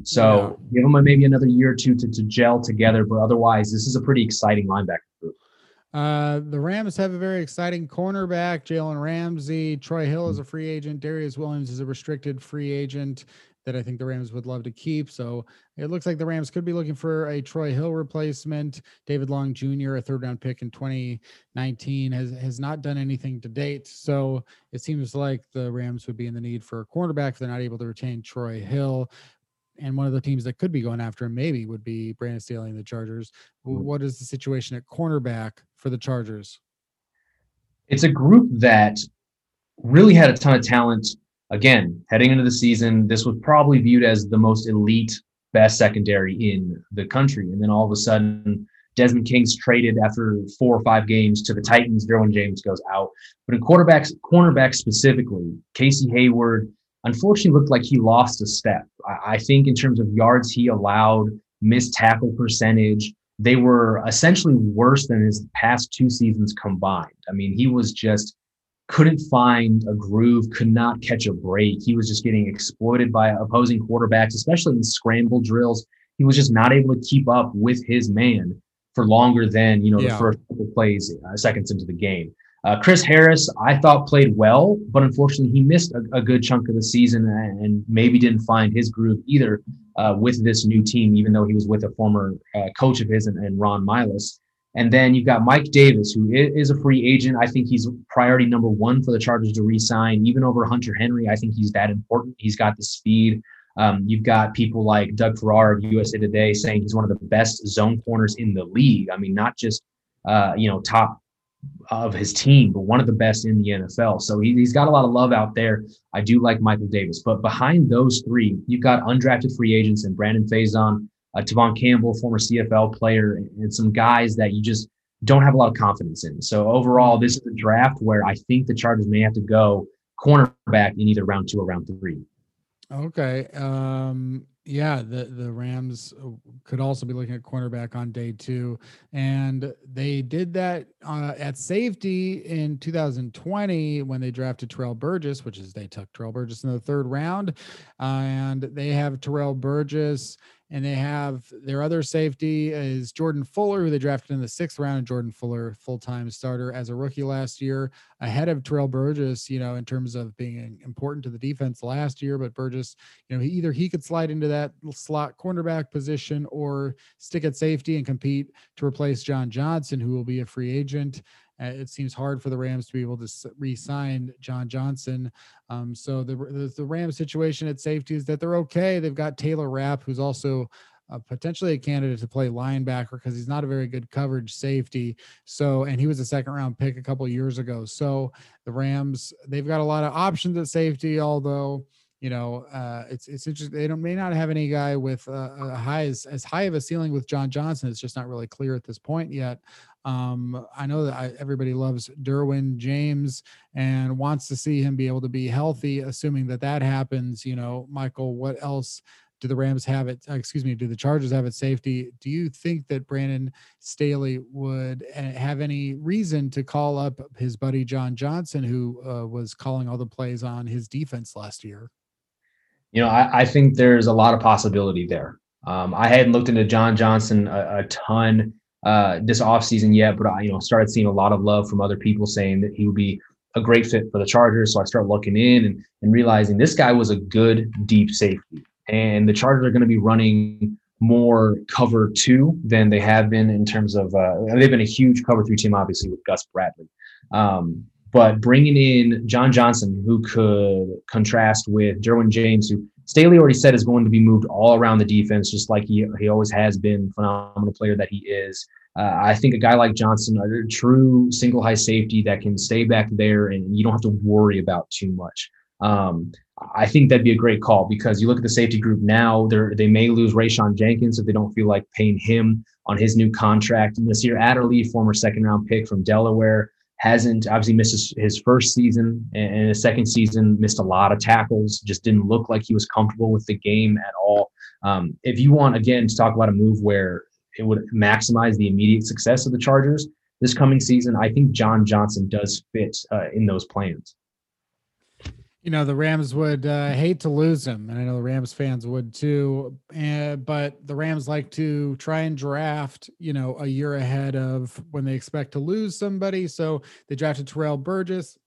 So yeah. give them maybe another year or two to, to gel together. But otherwise, this is a pretty exciting linebacker group. Uh, the Rams have a very exciting cornerback, Jalen Ramsey. Troy Hill is a free agent. Darius Williams is a restricted free agent that I think the Rams would love to keep. So it looks like the Rams could be looking for a Troy Hill replacement. David Long Junior, a third round pick in twenty nineteen, has, has not done anything to date. So it seems like the Rams would be in the need for a cornerback if they're not able to retain Troy Hill. And one of the teams that could be going after him maybe would be Brandon Staley and the Chargers. What is the situation at cornerback for the Chargers? It's a group that really had a ton of talent. Again, heading into the season, this was probably viewed as the most elite, best secondary in the country. And then all of a sudden, Desmond King's traded after four or five games to the Titans. Derwin James goes out. But in quarterbacks, cornerbacks specifically, Casey Hayward, unfortunately looked like he lost a step. I think in terms of yards he allowed, missed tackle percentage, they were essentially worse than his past two seasons combined. I mean, he was just couldn't find a groove, could not catch a break. He was just getting exploited by opposing quarterbacks, especially in scramble drills. He was just not able to keep up with his man for longer than, you know, the Yeah. first couple plays, uh, seconds into the game. Uh, Chris Harris, I thought played well, but unfortunately he missed a, a good chunk of the season and, and maybe didn't find his groove either uh, with this new team, even though he was with a former uh, coach of his and, and Ron Miles. And then you've got Mike Davis, who is a free agent. I think he's priority number one for the Chargers to re-sign, even over Hunter Henry. I think he's that important. He's got the speed. Um, you've got people like Doug Farrar of U S A Today saying he's one of the best zone corners in the league. I mean, not just uh, you know top of his team, but one of the best in the N F L. So he, he's got a lot of love out there. I do like Michael Davis. But behind those three, you've got undrafted free agents and Brandon Faison, uh, Tavon Campbell, former C F L player, and some guys that you just don't have a lot of confidence in. So overall, this is a draft where I think the Chargers may have to go cornerback in either round two or round three. Okay. Um, yeah, the, the Rams could also be looking at cornerback on day two. And they did that uh, at safety in two thousand twenty when they drafted Terrell Burgess, which is they took Terrell Burgess in the third round. Uh, and they have Terrell Burgess. And they have their other safety is Jordan Fuller, who they drafted in the sixth round. And Jordan Fuller, full-time starter as a rookie last year, ahead of Terrell Burgess, you know, in terms of being important to the defense last year. But Burgess, you know, he, either he could slide into that slot cornerback position or stick at safety and compete to replace John Johnson, who will be a free agent. Uh, it seems hard for the Rams to be able to re-sign John Johnson. Um, so the, the the Rams situation at safety is that they're okay. They've got Taylor Rapp, who's also uh, potentially a candidate to play linebacker because he's not a very good coverage safety. So, and he was a second round pick a couple of years ago. So the Rams, they've got a lot of options at safety, although you know, uh, it's it's interesting. They don't may not have any guy with uh, a high as, as high of a ceiling with John Johnson. It's just not really clear at this point yet. Um, I know that I, everybody loves Derwin James and wants to see him be able to be healthy. Assuming that that happens, you know, Michael, what else do the Rams have it? Excuse me, do the Chargers have at safety? Do you think that Brandon Staley would have any reason to call up his buddy John Johnson, who uh, was calling all the plays on his defense last year? You know, I, I think there's a lot of possibility there. Um, I hadn't looked into John Johnson a, a ton uh, this offseason yet, but I, you know, started seeing a lot of love from other people saying that he would be a great fit for the Chargers. So I started looking in and, and realizing this guy was a good deep safety. And the Chargers are going to be running more cover two than they have been in terms of uh, they've been a huge cover three team, obviously, with Gus Bradley. Um, But bringing in John Johnson, who could contrast with Derwin James, who Staley already said is going to be moved all around the defense, just like he, he always has been, phenomenal player that he is. Uh, I think a guy like Johnson, a true single high safety that can stay back there and you don't have to worry about too much. Um, I think that'd be a great call because you look at the safety group now, they they may lose Rayshawn Jenkins if they don't feel like paying him on his new contract. And Nasir Adderley, former second round pick from Delaware, hasn't obviously missed his, his first season and his second season, missed a lot of tackles, just didn't look like he was comfortable with the game at all. Um, if you want, again, to talk about a move where it would maximize the immediate success of the Chargers this coming season, I think John Johnson does fit uh, in those plans. You know, the Rams would uh, hate to lose him, and I know the Rams fans would too. Uh, but the Rams like to try and draft, you know, a year ahead of when they expect to lose somebody. So they drafted Terrell Burgess.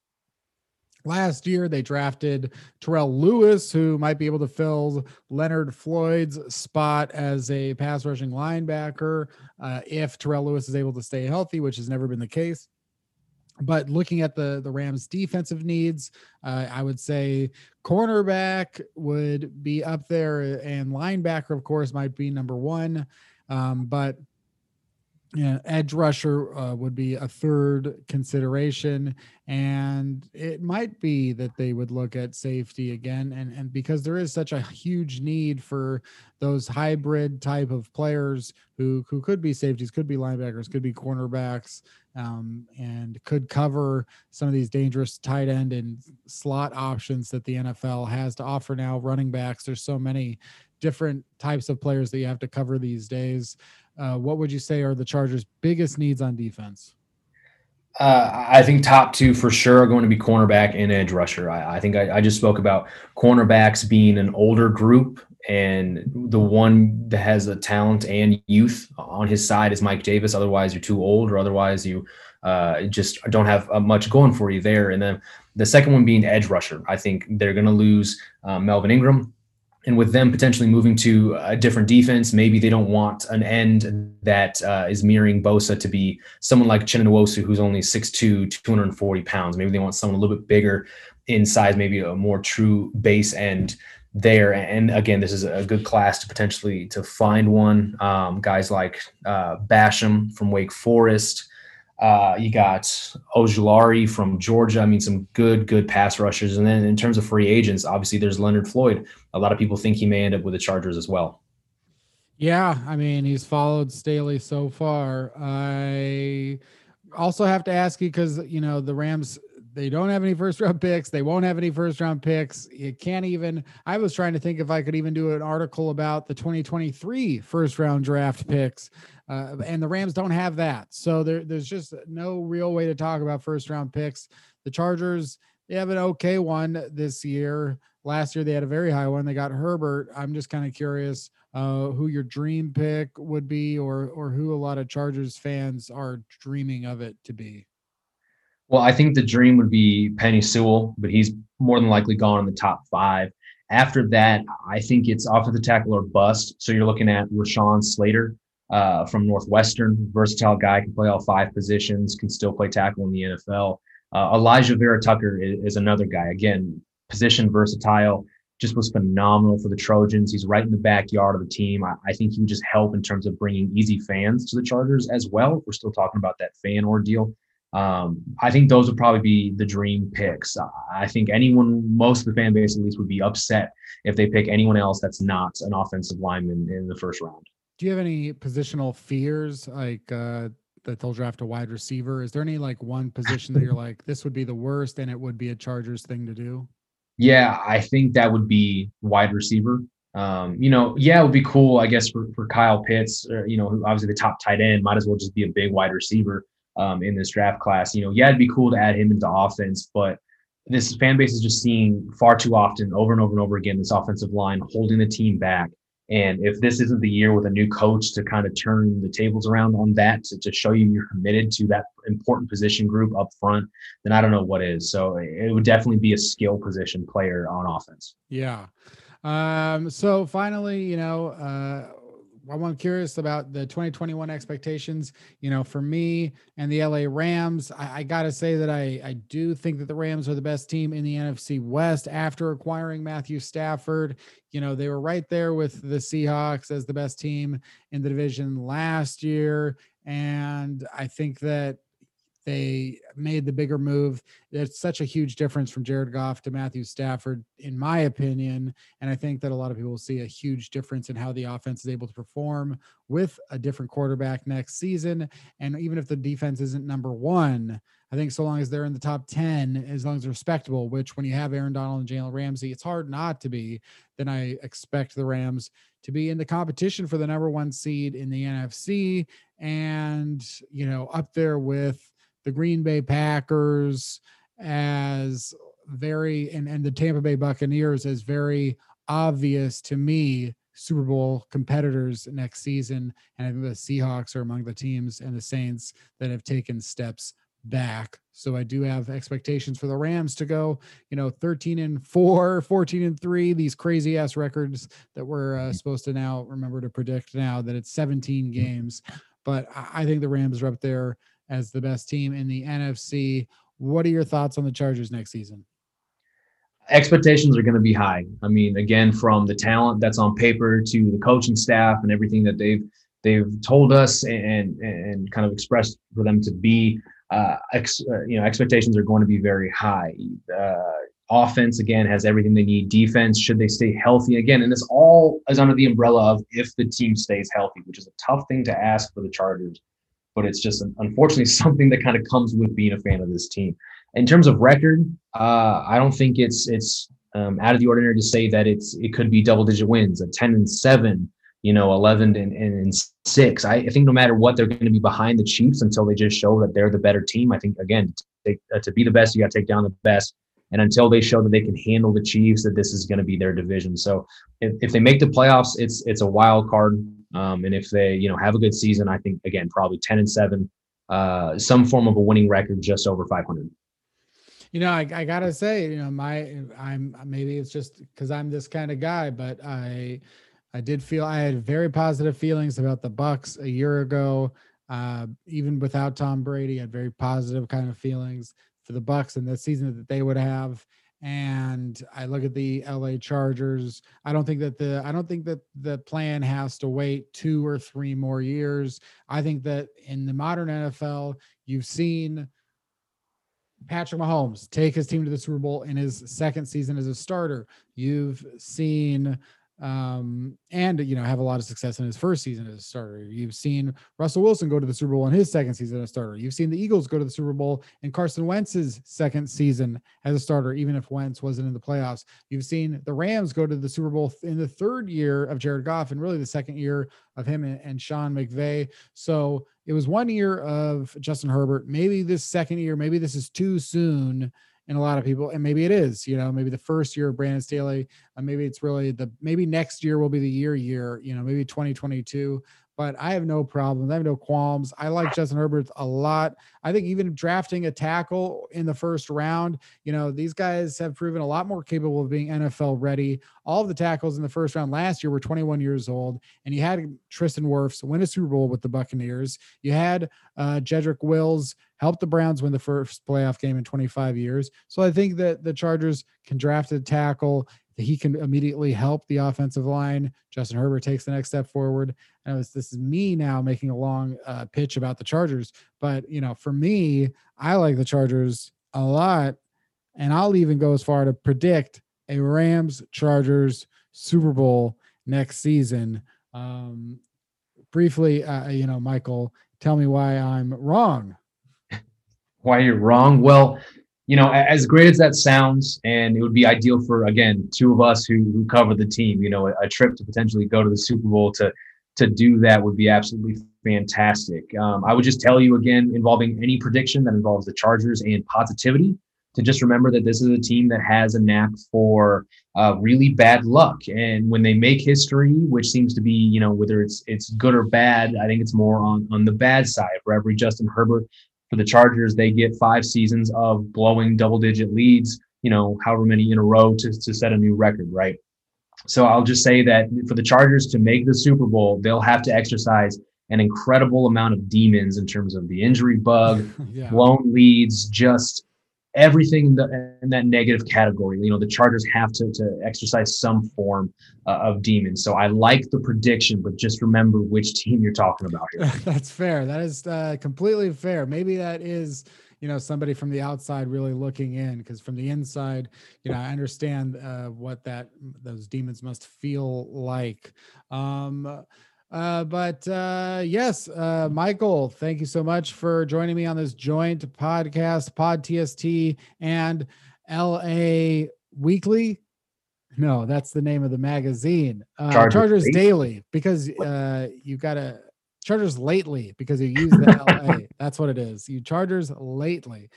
Last year, they drafted Terrell Lewis, who might be able to fill Leonard Floyd's spot as a pass rushing linebacker uh, if Terrell Lewis is able to stay healthy, which has never been the case. But looking at the, the Rams defensive needs, uh, I would say cornerback would be up there and linebacker, of course, might be number one. Um, but yeah, edge rusher uh, would be a third consideration, and it might be that they would look at safety again, and and because there is such a huge need for those hybrid type of players who who could be safeties, could be linebackers, could be cornerbacks, um, and could cover some of these dangerous tight end and slot options that the N F L has to offer now. Running backs, there's so many different types of players that you have to cover these days. Uh, what would you say are the Chargers' biggest needs on defense? Uh, I think top two for sure are going to be cornerback and edge rusher. I, I think I, I just spoke about cornerbacks being an older group, and the one that has a talent and youth on his side is Mike Davis. Otherwise, you're too old, or otherwise you uh, just don't have uh, much going for you there. And then the second one being edge rusher. I think they're going to lose uh, Melvin Ingram. And with them potentially moving to a different defense, maybe they don't want an end that uh, is mirroring Bosa to be someone like Chinonwosu, who's only six two, two hundred forty pounds. Maybe they want someone a little bit bigger in size, maybe a more true base end there. And again, this is a good class to potentially to find one. Um, guys like uh, Basham from Wake Forest. Uh, you got Ojulari from Georgia. I mean, some good, good pass rushers. And then in terms of free agents, obviously there's Leonard Floyd. A lot of people think he may end up with the Chargers as well. Yeah, I mean, he's followed Staley so far. I also have to ask you because, you know, the Rams, they don't have any first round picks. They won't have any first round picks. You can't even, I was trying to think if I could even do an article about the twenty twenty-three first round draft picks. Uh, and the Rams don't have that. So there, there's just no real way to talk about first round picks. The Chargers, they have an okay one this year. Last year, they had a very high one. They got Herbert. I'm just kind of curious uh, who your dream pick would be, or, or who a lot of Chargers fans are dreaming of it to be. Well, I think the dream would be Penny Sewell, but he's more than likely gone in the top five. After that, I think it's offensive tackle or bust. So you're looking at Rashawn Slater uh, from Northwestern, versatile guy, can play all five positions, can still play tackle in the N F L. Uh, Elijah Vera Tucker is, is another guy. Again, position versatile, just was phenomenal for the Trojans. He's right in the backyard of the team. I, I think he would just help in terms of bringing easy fans to the Chargers as well. We're still talking about that fan ordeal. Um, I think those would probably be the dream picks. I think anyone, most of the fan base at least, would be upset if they pick anyone else that's not an offensive lineman in the first round. Do you have any positional fears, like uh, that they'll draft a wide receiver? Is there any like one position that you're like, this would be the worst and it would be a Chargers thing to do? Yeah, I think that would be wide receiver. Um, you know, yeah, it would be cool, I guess, for, for Kyle Pitts, or, you know, who obviously the top tight end, might as well just be a big wide receiver um, in this draft class. You know, yeah, it'd be cool to add him into offense, but this fan base is just seeing far too often, over and over and over again, this offensive line holding the team back. And if this isn't the year with a new coach to kind of turn the tables around on that, to, to show you you're committed to that important position group up front, then I don't know what is. So it would definitely be a skill position player on offense. Yeah. Um, so finally, you know, uh, I'm curious about the twenty twenty-one expectations, you know, for me and the L A Rams. I, I got to say that I, I do think that the Rams are the best team in the N F C West after acquiring Matthew Stafford. You know, they were right there with the Seahawks as the best team in the division last year. And I think that they made the bigger move. It's such a huge difference from Jared Goff to Matthew Stafford, in my opinion. And I think that a lot of people will see a huge difference in how the offense is able to perform with a different quarterback next season. And even if the defense isn't number one, I think so long as they're in the top ten, as long as they're respectable, which when you have Aaron Donald and Jalen Ramsey, it's hard not to be, then I expect the Rams to be in the competition for the number one seed in the N F C and, you know, up there with the Green Bay Packers as very, and, and the Tampa Bay Buccaneers as very obvious to me Super Bowl competitors next season. And I think the Seahawks are among the teams and the Saints that have taken steps back. So I do have expectations for the Rams to go, you know, thirteen and four, fourteen and three, these crazy ass records that we're uh, supposed to now remember to predict now that it's seventeen games. But I think the Rams are up there as the best team in the N F C. What are your thoughts on the Chargers next season? Expectations are going to be high. I mean, again, from the talent that's on paper to the coaching staff and everything that they've they've told us and and kind of expressed for them to be, uh, ex, uh, you know, expectations are going to be very high. Uh, offense, again, has everything they need. Defense, should they stay healthy? Again, and this all is under the umbrella of if the team stays healthy, which is a tough thing to ask for the Chargers. But it's just unfortunately something that kind of comes with being a fan of this team. In terms of record, uh, I don't think it's it's um, out of the ordinary to say that it's it could be double digit wins, a ten and seven, you know, eleven and, and six. I, I think no matter what, they're going to be behind the Chiefs until they just show that they're the better team. I think, again, to, take, uh, to be the best, you got to take down the best. And until they show that they can handle the Chiefs, that this is going to be their division. So if, if they make the playoffs, it's it's a wild card. Um, and if they, you know, have a good season, I think, again, probably ten and seven, uh, some form of a winning record, just over five hundred. You know, I, I gotta say, you know, my I'm maybe it's just because I'm this kind of guy, but I I did feel I had very positive feelings about the Bucs a year ago. Uh, even without Tom Brady, I had very positive kind of feelings for the Bucs and the season that they would have. And I look at the L A Chargers. I don't think that the I don't think that the plan has to wait two or three more years. I think that in the modern N F L, you've seen Patrick Mahomes take his team to the Super Bowl in his second season as a starter. You've seen um, and, you know, have a lot of success in his first season as a starter. You've seen Russell Wilson go to the Super Bowl in his second season as a starter. You've seen the Eagles go to the Super Bowl in Carson Wentz's second season as a starter, even if Wentz wasn't in the playoffs. You've seen the Rams go to the Super Bowl in the third year of Jared Goff and really the second year of him and, and Sean McVay. So it was one year of Justin Herbert. Maybe this second year, maybe this is too soon in a lot of people, and maybe it is, you know, maybe the first year of Brandon Staley, uh, maybe it's really the, maybe next year will be the year year, you know, maybe twenty twenty-two, but I have no problems. I have no qualms. I like Justin Herbert a lot. I think even drafting a tackle in the first round, you know, these guys have proven a lot more capable of being N F L ready. All of the tackles in the first round last year were twenty-one years old, and you had Tristan Wirfs win a Super Bowl with the Buccaneers. You had uh, Jedrick Wills help the Browns win the first playoff game in twenty-five years. So I think that the Chargers can draft a tackle that he can immediately help the offensive line. Justin Herbert takes the next step forward. I know this, this is me now making a long uh, pitch about the Chargers, but you know, for me, I like the Chargers a lot, and I'll even go as far to predict a Rams Chargers Super Bowl next season. Um, briefly, uh, you know, Michael, tell me why I'm wrong. Why you're wrong? Well, you know, as great as that sounds, and it would be ideal for, again, two of us who who cover the team, you know, a, a trip to potentially go to the Super Bowl to to do that would be absolutely fantastic. Um, I would just tell you again, involving any prediction that involves the Chargers and positivity, to just remember that this is a team that has a knack for uh, really bad luck. And when they make history, which seems to be, you know, whether it's it's good or bad, I think it's more on, on the bad side. For every Justin Herbert, for the Chargers, they get five seasons of blowing double-digit leads, you know, however many in a row to, to set a new record, right? So I'll just say that for the Chargers to make the Super Bowl, they'll have to exercise an incredible amount of demons in terms of the injury bug, yeah. blown leads, just everything in, the, in that negative category. You know, the Chargers have to, to exercise some form uh, of demons. So I like the prediction, but just remember which team you're talking about here. That's fair. That is uh, completely fair. Maybe that is, you know, somebody from the outside really looking in, because from the inside, you know, I understand uh, what that those demons must feel like. Um, Uh, but uh, yes, uh, Michael, thank you so much for joining me on this joint podcast, Pod T S T and L A Weekly. No, that's the name of the magazine. Uh, Chargers, Chargers Daily, because uh, you got to Chargers Lately, because you use the L A. That's what it is. You Chargers Lately.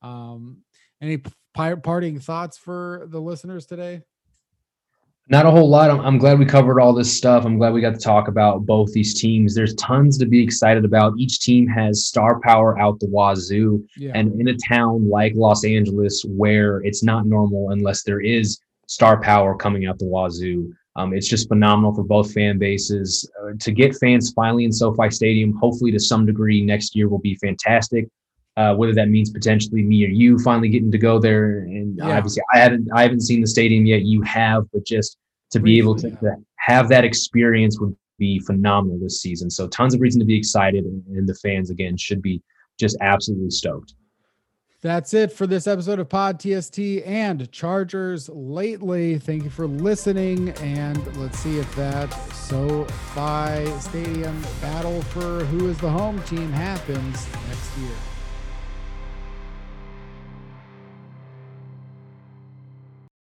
Um, any p- parting thoughts for the listeners today? Not a whole lot. I'm, I'm glad we covered all this stuff. I'm glad we got to talk about both these teams. There's tons to be excited about. Each team has star power out the wazoo. Yeah. And in a town like Los Angeles, where it's not normal unless there is star power coming out the wazoo, um, it's just phenomenal for both fan bases. Uh, to get fans finally in SoFi Stadium, hopefully to some degree next year, will be fantastic. Uh, whether that means potentially me or you finally getting to go there, and yeah. obviously I haven't I haven't seen the stadium yet. You have, but just to be able to, to have that experience would be phenomenal this season. So tons of reason to be excited, and, and the fans again should be just absolutely stoked. That's it for this episode of Pod T S T and Chargers Lately. Thank you for listening, and let's see if that SoFi Stadium battle for who is the home team happens next year.